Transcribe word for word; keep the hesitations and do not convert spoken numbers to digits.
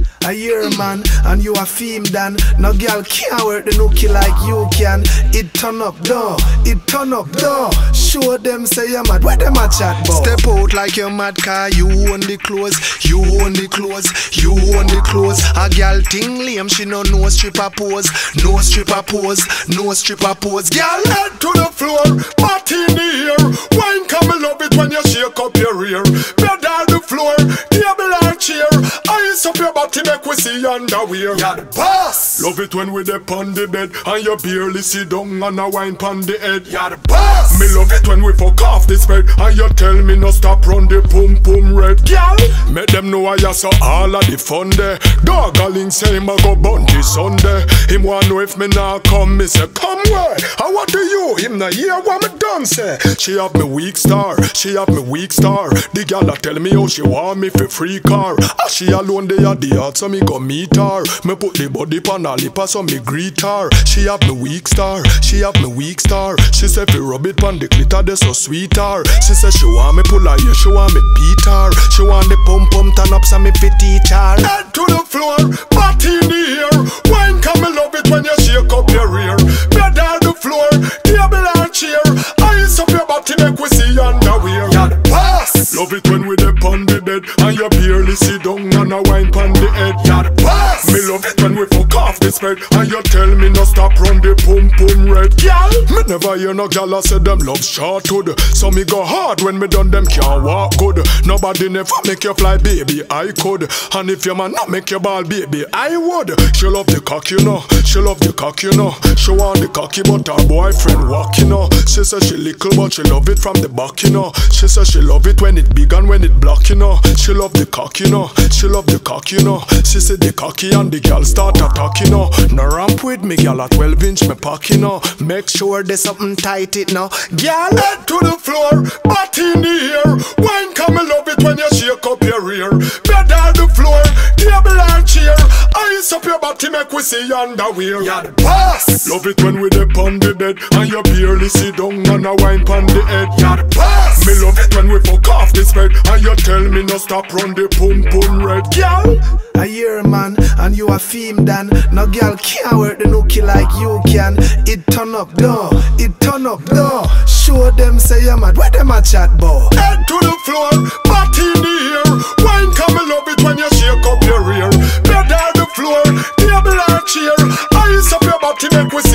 A year man, and you a fame dan. No girl can't work the nookie like you can. It turn up though, it turn up though. Show them say you're mad, where them a chat bout? Step out like you're mad, car you own the clothes, you own the clothes, you own the clothes. A girl ting lame, she no no stripper pose, no stripper pose, no stripper pose. Girl head to the floor, party in the air. Wine come and love it when you shake up your rear. Bed on the floor, table and chair. Ice up your body, make we see underwear. You're the boss. Love it when we dip on the bed and you barely sit down and a wine pon the head. You're the boss. Me love it when we fuck off this bed and you tell me no stop run the pum pum red. Girl, make them know I saw all of the fun there. Dog a link say him a go bunty Sunday. Him want know if me nah come, me say come where? And what do you? Him nah hear what me done say. She have me weak star, she have me weak star. The girl a tell me how she want me for free car. As she alone they at the heart so me go meet her. Me put the body pan her lip so me greet her. She have me weak star, she have me weak star. She say fi rub it pan the glitter they so sweet her. She say she want me pull her ear, she want me beat her. She want the pump pump turn up so me fi teach her. Head to the floor, body in the air. Wine come and love it when you shake up your rear. Bed on the floor, table and chair. Ice up your body make we see underwear. You're the boss. Love it when we dip on the bed and you barely sit down and a wine pon the head. You're the boss. Me love it when we fuck off this bed and you tell me no stop run the pum pum red. Girl, me never hear no gal a say them love shorthood. So me go hard when me done them can't walk good. Nobody never make you fly baby, I could. And if your man not make you ball baby, I would. She love the cock you know, she love the cock you know. She want the cocky but her boyfriend walk you know. She say she little but she love it from the back you know. She say she love it when it big and when it block you know. She love the cock you know, she love the cock you know. She say the cocky and the girl start attack you know. No ramp with me girl at twelve inch me pack you know. Make sure there's something tight it now. Girl head to the floor, body in the air. Wine come and love it when you shake up your rear. Bed on the floor, table and chair. Ice up your body make we see underwear. You're the boss. Love it when we dip on the bed and you barely sit down and a wine pon the head. You're the boss. Me love it when we fuck off this bed and you tell me no stop run the pum pum red. Girl, a year man and you a fame dan. No girl can't work the nookie like you can. It turn up though, it turn up though. Show them say you're mad, where them a chat bout? Head to the floor, body in the air. Wine come and love it when you shake up your rear. Bed on the floor, table and chair. Ice up your body make we